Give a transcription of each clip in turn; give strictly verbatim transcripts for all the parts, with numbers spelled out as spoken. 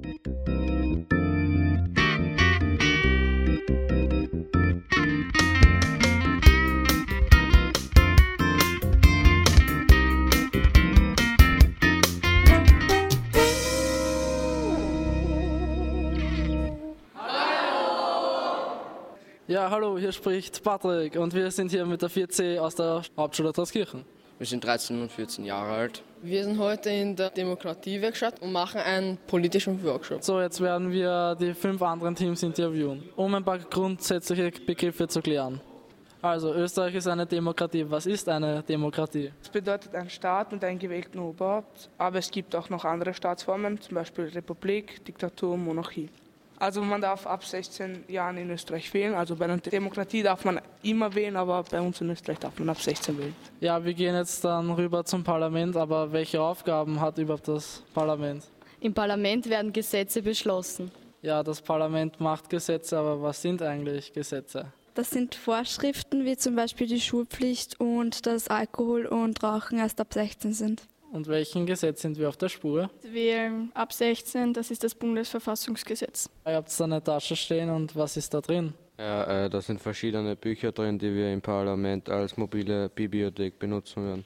Ja, hallo, hier spricht Patrick und wir sind hier mit der vier C aus der Hauptschule Trauskirchen. Wir sind dreizehn und vierzehn Jahre alt. Wir sind heute in der Demokratiewerkstatt und machen einen politischen Workshop. So, jetzt werden wir die fünf anderen Teams interviewen, um ein paar grundsätzliche Begriffe zu klären. Also, Österreich ist eine Demokratie. Was ist eine Demokratie? Es bedeutet ein Staat mit einem gewählten Oberhaupt, aber es gibt auch noch andere Staatsformen, zum Beispiel Republik, Diktatur, Monarchie. Also man darf ab sechzehn Jahren in Österreich wählen. Also bei einer Demokratie darf man immer wählen, aber bei uns in Österreich darf man ab sechzehn wählen. Ja, wir gehen jetzt dann rüber zum Parlament, aber welche Aufgaben hat überhaupt das Parlament? Im Parlament werden Gesetze beschlossen. Ja, das Parlament macht Gesetze, aber was sind eigentlich Gesetze? Das sind Vorschriften wie zum Beispiel die Schulpflicht und dass Alkohol und Rauchen erst ab sechzehn sind. Und welchen Gesetz sind wir auf der Spur? Wählen ab sechzehn, das ist das Bundesverfassungsgesetz. Ihr habt da eine Tasche stehen und was ist da drin? Ja, äh, da sind verschiedene Bücher drin, die wir im Parlament als mobile Bibliothek benutzen werden.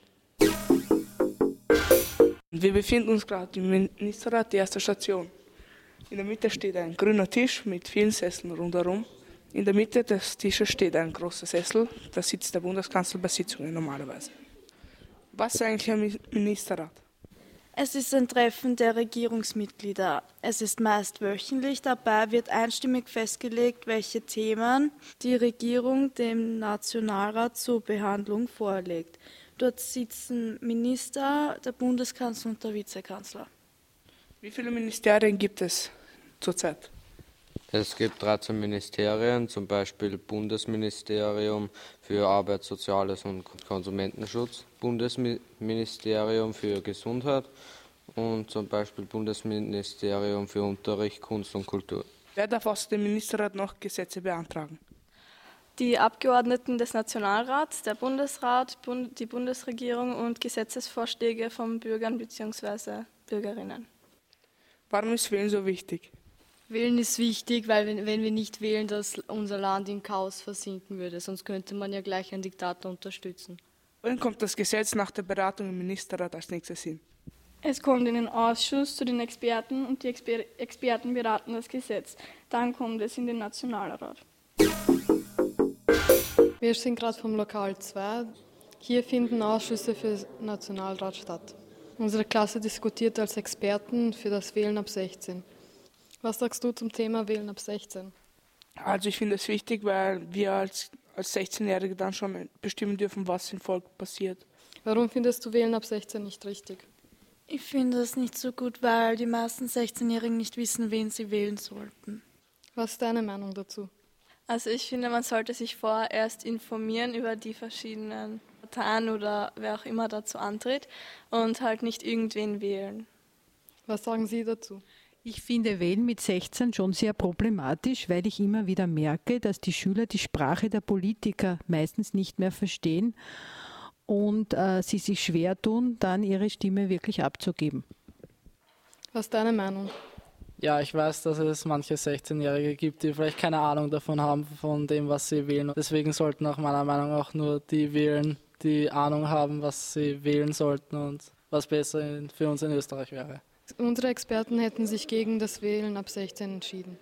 Wir befinden uns gerade im Ministerrat, die erste Station. In der Mitte steht ein grüner Tisch mit vielen Sesseln rundherum. In der Mitte des Tisches steht ein großer Sessel, da sitzt der Bundeskanzler bei Sitzungen normalerweise. Was ist eigentlich ein Ministerrat? Es ist ein Treffen der Regierungsmitglieder. Es ist meist wöchentlich. Dabei wird einstimmig festgelegt, welche Themen die Regierung dem Nationalrat zur Behandlung vorlegt. Dort sitzen Minister, der Bundeskanzler und der Vizekanzler. Wie viele Ministerien gibt es zurzeit? Es gibt dreizehn Ministerien, zum Beispiel Bundesministerium für Arbeit, Soziales und Konsumentenschutz, Bundesministerium für Gesundheit und zum Beispiel Bundesministerium für Unterricht, Kunst und Kultur. Wer darf aus dem Ministerrat noch Gesetze beantragen? Die Abgeordneten des Nationalrats, der Bundesrat, die Bundesregierung und Gesetzesvorschläge von Bürgern bzw. Bürgerinnen. Warum ist Wählen so wichtig? Wählen ist wichtig, weil wenn, wenn wir nicht wählen, dass unser Land in Chaos versinken würde. Sonst könnte man ja gleich einen Diktator unterstützen. Wann kommt das Gesetz nach der Beratung im Ministerrat als nächstes hin? Es kommt in den Ausschuss zu den Experten und die Exper- Experten beraten das Gesetz. Dann kommt es in den Nationalrat. Wir sind gerade vom Lokal zwei. Hier finden Ausschüsse für den Nationalrat statt. Unsere Klasse diskutiert als Experten für das Wählen ab sechzehn. Was sagst du zum Thema Wählen ab sechzehn? Also ich finde es wichtig, weil wir als, als sechzehnjährige dann schon bestimmen dürfen, was im Volk passiert. Warum findest du Wählen ab sechzehn nicht richtig? Ich finde es nicht so gut, weil die meisten sechzehnjährigen nicht wissen, wen sie wählen sollten. Was ist deine Meinung dazu? Also ich finde, man sollte sich vorerst informieren über die verschiedenen Parteien oder wer auch immer dazu antritt und halt nicht irgendwen wählen. Was sagen Sie dazu? Ich finde Wählen mit sechzehn schon sehr problematisch, weil ich immer wieder merke, dass die Schüler die Sprache der Politiker meistens nicht mehr verstehen und äh, sie sich schwer tun, dann ihre Stimme wirklich abzugeben. Was ist deine Meinung? Ja, ich weiß, dass es manche sechzehnjährige gibt, die vielleicht keine Ahnung davon haben, von dem, was sie wählen. Deswegen sollten nach meiner Meinung auch nur die wählen, die Ahnung haben, was sie wählen sollten und was besser für uns in Österreich wäre. Unsere Experten hätten sich gegen das Wählen ab sechzehn entschieden.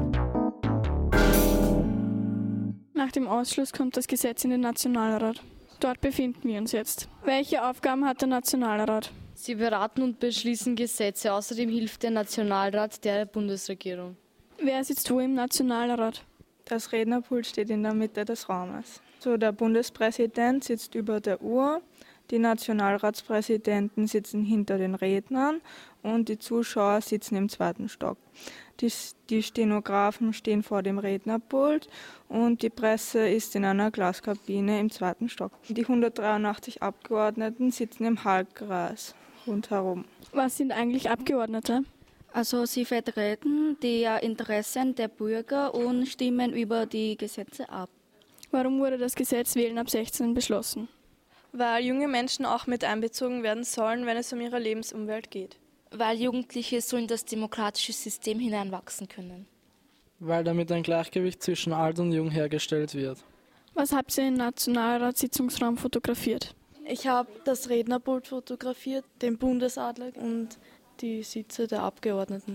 Nach dem Ausschluss kommt das Gesetz in den Nationalrat. Dort befinden wir uns jetzt. Welche Aufgaben hat der Nationalrat? Sie beraten und beschließen Gesetze. Außerdem hilft der Nationalrat der Bundesregierung. Wer sitzt wo im Nationalrat? Das Rednerpult steht in der Mitte des Raumes. So, der Bundespräsident sitzt über der Uhr. Die Nationalratspräsidenten sitzen hinter den Rednern und die Zuschauer sitzen im zweiten Stock. Die, die Stenografen stehen vor dem Rednerpult und die Presse ist in einer Glaskabine im zweiten Stock. Die hundertdreiundachtzig Abgeordneten sitzen im Halbkreis rundherum. Was sind eigentlich Abgeordnete? Also sie vertreten die Interessen der Bürger und stimmen über die Gesetze ab. Warum wurde das Gesetz Wählen ab sechzehn beschlossen? Weil junge Menschen auch mit einbezogen werden sollen, wenn es um ihre Lebensumwelt geht. Weil Jugendliche so in das demokratische System hineinwachsen können. Weil damit ein Gleichgewicht zwischen alt und jung hergestellt wird. Was habt ihr im Nationalratssitzungsraum fotografiert? Ich habe das Rednerpult fotografiert, den Bundesadler und die Sitze der Abgeordneten.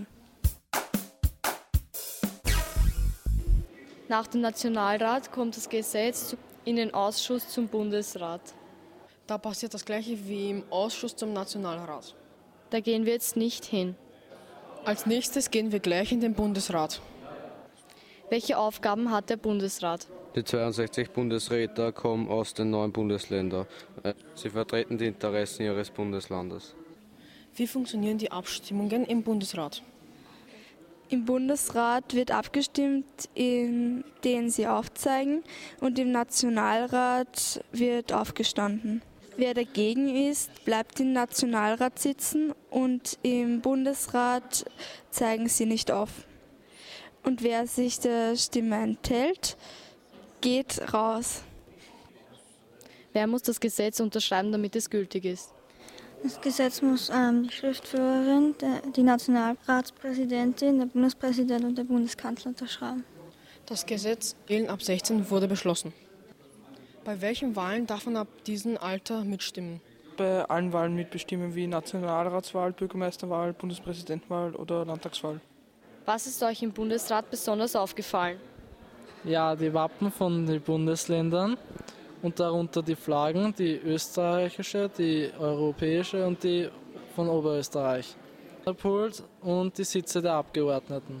Nach dem Nationalrat kommt das Gesetz in den Ausschuss zum Bundesrat. Da passiert das Gleiche wie im Ausschuss zum Nationalrat. Da gehen wir jetzt nicht hin. Als nächstes gehen wir gleich in den Bundesrat. Welche Aufgaben hat der Bundesrat? Die zweiundsechzig Bundesräte kommen aus den neuen Bundesländern. Sie vertreten die Interessen ihres Bundeslandes. Wie funktionieren die Abstimmungen im Bundesrat? Im Bundesrat wird abgestimmt, indem sie aufzeigen, und im Nationalrat wird aufgestanden. Wer dagegen ist, bleibt im Nationalrat sitzen und im Bundesrat zeigen sie nicht auf. Und wer sich der Stimme enthält, geht raus. Wer muss das Gesetz unterschreiben, damit es gültig ist? Das Gesetz muss ähm, die Schriftführerin, der, die Nationalratspräsidentin, der Bundespräsident und der Bundeskanzler unterschreiben. Das Gesetz Wählen ab sechzehn wurde beschlossen. Bei welchen Wahlen darf man ab diesem Alter mitstimmen? Bei allen Wahlen mitbestimmen, wie Nationalratswahl, Bürgermeisterwahl, Bundespräsidentenwahl oder Landtagswahl. Was ist euch im Bundesrat besonders aufgefallen? Ja, die Wappen von den Bundesländern und darunter die Flaggen, die österreichische, die europäische und die von Oberösterreich. Der Pult und die Sitze der Abgeordneten.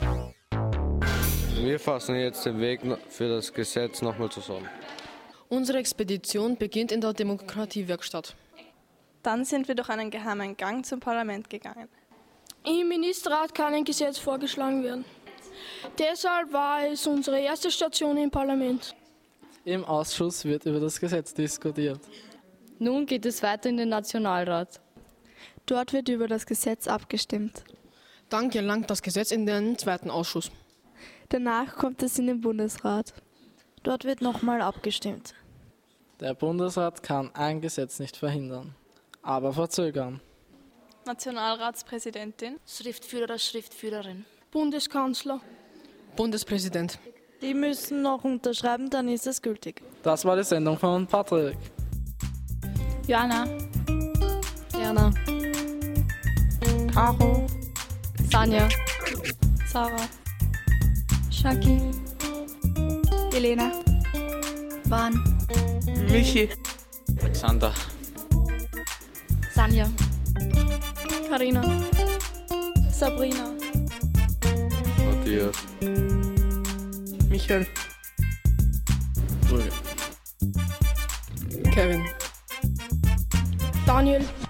Wir fassen jetzt den Weg für das Gesetz nochmal zusammen. Unsere Expedition beginnt in der Demokratiewerkstatt. Dann sind wir durch einen geheimen Gang zum Parlament gegangen. Im Ministerrat kann ein Gesetz vorgeschlagen werden. Deshalb war es unsere erste Station im Parlament. Im Ausschuss wird über das Gesetz diskutiert. Nun geht es weiter in den Nationalrat. Dort wird über das Gesetz abgestimmt. Dann gelangt das Gesetz in den zweiten Ausschuss. Danach kommt es in den Bundesrat. Dort wird nochmal abgestimmt. Der Bundesrat kann ein Gesetz nicht verhindern, aber verzögern. Nationalratspräsidentin, Schriftführer, Schriftführerin, Bundeskanzler, Bundespräsident. Die müssen noch unterschreiben, dann ist es gültig. Das war die Sendung von Patrick. Jana, Jana, Caro, Sanja, Sarah, Shaki, Elena, Van, Michi, Alexander, Sanja, Karina, Sabrina, Matthias, Michael, Kevin, Daniel,